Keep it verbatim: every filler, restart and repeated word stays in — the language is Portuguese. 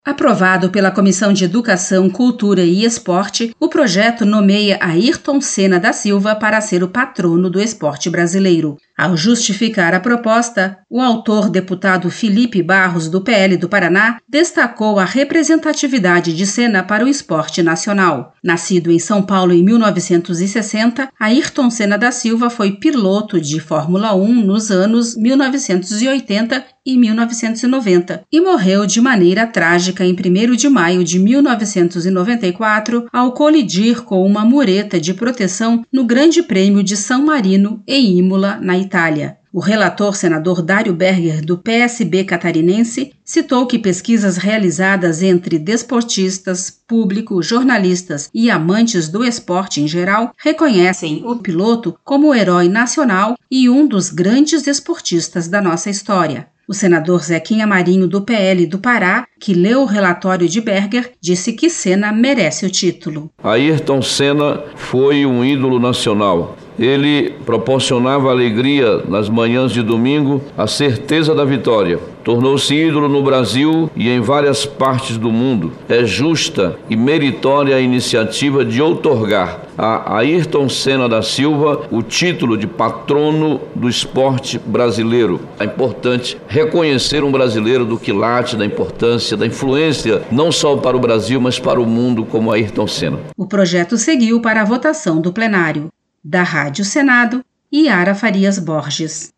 Aprovado pela Comissão de Educação, Cultura e Esporte, o projeto nomeia Ayrton Senna da Silva para ser o patrono do esporte brasileiro. Ao justificar a proposta, o autor, deputado Felipe Barros, do P L do Paraná, destacou a representatividade de Senna para o esporte nacional. Nascido em São Paulo em mil novecentos e sessenta, Ayrton Senna da Silva foi piloto de Fórmula um nos anos mil novecentos e oitenta e mil novecentos e noventa e morreu de maneira trágica em primeiro de maio de mil novecentos e noventa e quatro ao colidir com uma mureta de proteção no Grande Prêmio de San Marino, em Imola, na Itália. O relator senador Dário Berger, do P S B catarinense, citou que pesquisas realizadas entre desportistas, público, jornalistas e amantes do esporte em geral reconhecem o piloto como o herói nacional e um dos grandes esportistas da nossa história. O senador Zequinha Marinho, do P L do Pará, que leu o relatório de Berger, disse que Senna merece o título. Ayrton Senna foi um ídolo nacional. Ele proporcionava alegria nas manhãs de domingo, a certeza da vitória. Tornou-se ídolo no Brasil e em várias partes do mundo. É justa e meritória a iniciativa de outorgar a Ayrton Senna da Silva o título de patrono do esporte brasileiro. É importante reconhecer um brasileiro do quilate, da importância, da influência, não só para o Brasil, mas para o mundo, como Ayrton Senna. O projeto seguiu para a votação do plenário. Da Rádio Senado, Yara Farias Borges.